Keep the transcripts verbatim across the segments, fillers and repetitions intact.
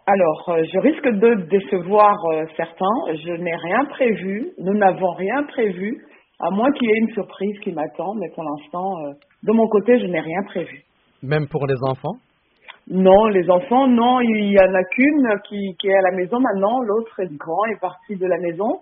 Alors, euh, je risque de décevoir euh, certains. Je n'ai rien prévu. Nous n'avons rien prévu, à moins qu'il y ait une surprise qui m'attend. Mais pour l'instant, euh, de mon côté, je n'ai rien prévu. Même pour les enfants? Non, les enfants, non. Il y en a qu'une qui, qui est à la maison maintenant. L'autre est grand, est parti de la maison.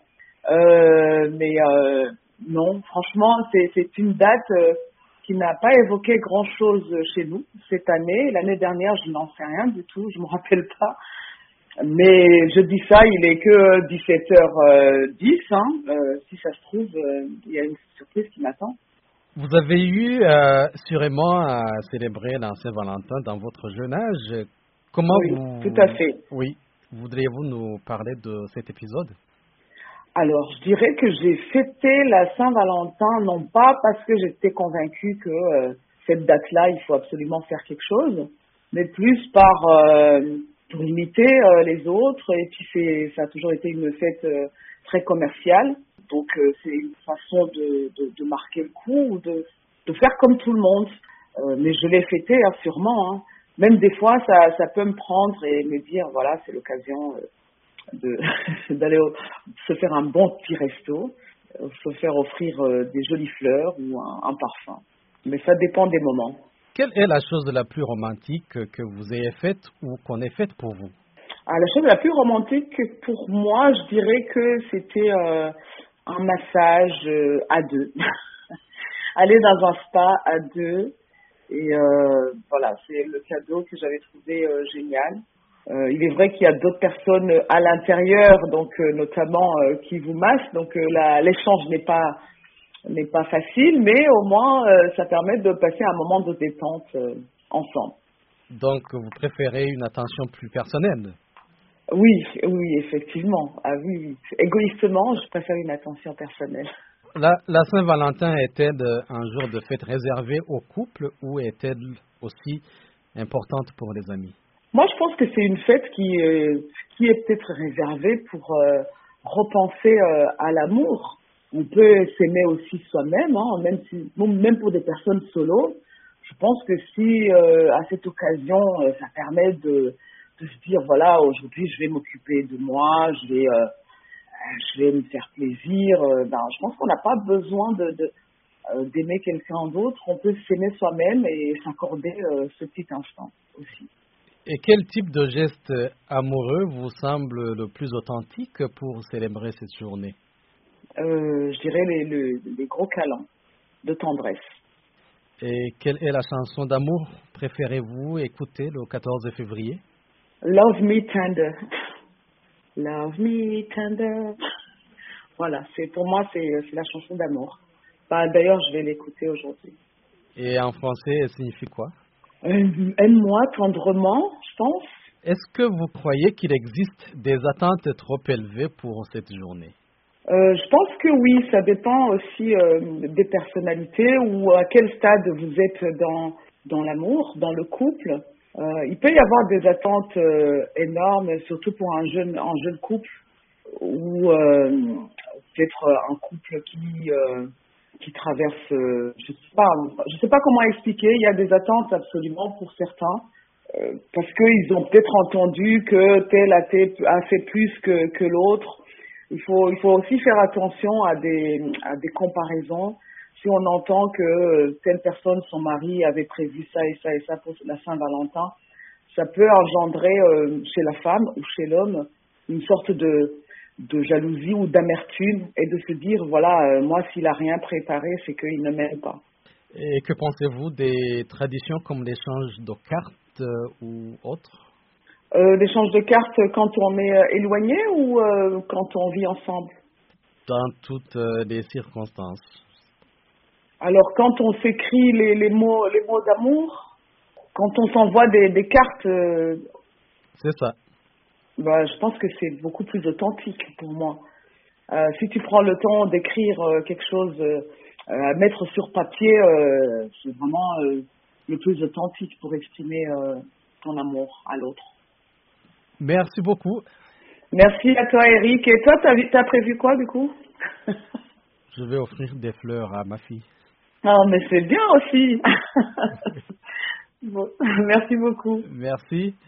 Euh, mais euh, non, franchement, c'est, c'est une date euh, qui n'a pas évoqué grand-chose chez nous cette année. L'année dernière, je n'en sais rien du tout. Je ne me rappelle pas. Mais je dis ça, il est que dix-sept heures dix, hein. Euh, si ça se trouve, euh, il y a une surprise qui m'attend. Vous avez eu euh, sûrement à célébrer la Saint-Valentin dans votre jeune âge. Comment Oui, tout à vous... fait. Oui, voudriez-vous nous parler de cet épisode? Alors, je dirais que j'ai fêté la Saint-Valentin, non pas parce que j'étais convaincue que euh, cette date-là, il faut absolument faire quelque chose, mais plus par euh, pour imiter euh, les autres. Et puis, c'est, ça a toujours été une fête euh, très commerciale. Donc, euh, c'est une façon de, de, de marquer le coup, ou de, de faire comme tout le monde. Euh, mais je l'ai fêté, hein, sûrement. Hein. Même des fois, ça, ça peut me prendre et me dire, voilà, c'est l'occasion... euh, de d'aller au- se faire un bon petit resto, euh, se faire offrir euh, des jolies fleurs ou un, un parfum. Mais ça dépend des moments. Quelle est la chose la plus romantique que vous ayez faite ou qu'on ait faite pour vous? Ah, la chose la plus romantique pour moi, je dirais que c'était euh, un massage euh, à deux. Aller dans un spa à deux. Et euh, voilà, c'est le cadeau que j'avais trouvé euh, génial. Euh, il est vrai qu'il y a d'autres personnes à l'intérieur, donc euh, notamment euh, qui vous massent, donc euh, la- l'échange n'est pas n'est pas facile, mais au moins euh, ça permet de passer un moment de détente euh, ensemble. Donc, vous préférez une attention plus personnelle? Oui, oui, effectivement. Ah oui, oui. Égoïstement, je préfère une attention personnelle. La, la Saint-Valentin est-elle un jour de fête réservé au couple ou est-elle aussi importante pour les amis? Moi, je pense que c'est une fête qui, euh, qui est peut-être réservée pour euh, repenser euh, à l'amour. On peut s'aimer aussi soi-même, hein, même, si, bon, même pour des personnes solo. Je pense que si, euh, à cette occasion, euh, ça permet de, de se dire, voilà, aujourd'hui, je vais m'occuper de moi, je vais, euh, je vais me faire plaisir. euh, ben, je pense qu'on n'a pas besoin de, de, euh, d'aimer quelqu'un d'autre. On peut s'aimer soi-même et s'accorder euh, ce petit instant aussi. Et quel type de geste amoureux vous semble le plus authentique pour célébrer cette journée? Euh, je dirais les, les, les gros câlins de tendresse. Et quelle est la chanson d'amour préférez-vous écouter le quatorze février? Love me tender. Love me tender. Voilà, c'est pour moi c'est c'est la chanson d'amour. Bah, d'ailleurs, je vais l'écouter aujourd'hui. Et en français, elle signifie quoi? Euh, Aime-moi tendrement, je pense. Est-ce que vous croyez qu'il existe des attentes trop élevées pour cette journée? Euh, je pense que oui, ça dépend aussi euh, des personnalités ou à quel stade vous êtes dans, dans l'amour, dans le couple. Euh, il peut y avoir des attentes euh, énormes, surtout pour un jeune, un jeune couple ou euh, peut-être un couple qui, euh, qui traverse, euh, je sais pas, je sais pas comment expliquer. Il y a des attentes absolument pour certains. euh, Parce qu'ils ont peut-être entendu que tel a, fait a fait plus que, que l'autre. Il faut, il faut aussi faire attention à des, à des comparaisons. Si on entend que euh, telle personne, son mari, avait prévu ça et ça et ça pour la Saint-Valentin, ça peut engendrer euh, chez la femme ou chez l'homme une sorte de, de jalousie ou d'amertume et de se dire, voilà, euh, moi, s'il a rien préparé, c'est qu'il ne m'aime pas. Et que pensez-vous des traditions comme l'échange de cartes euh, ou autres? Euh, l'échange de cartes quand on est euh, éloigné ou euh, quand on vit ensemble? Dans toutes euh, les circonstances. Alors, quand on s'écrit les, les mots, les mots d'amour, quand on s'envoie des, des cartes, euh, C'est ça. bah, je pense que c'est beaucoup plus authentique pour moi. Euh, si tu prends le temps d'écrire euh, quelque chose euh, à mettre sur papier, euh, c'est vraiment euh, le plus authentique pour exprimer euh, ton amour à l'autre. Merci beaucoup. Merci à toi, Eric. Et toi, t'as, t'as prévu quoi, du coup? Je vais offrir des fleurs à ma fille. Ah, mais c'est bien aussi. Bon, merci beaucoup. Merci.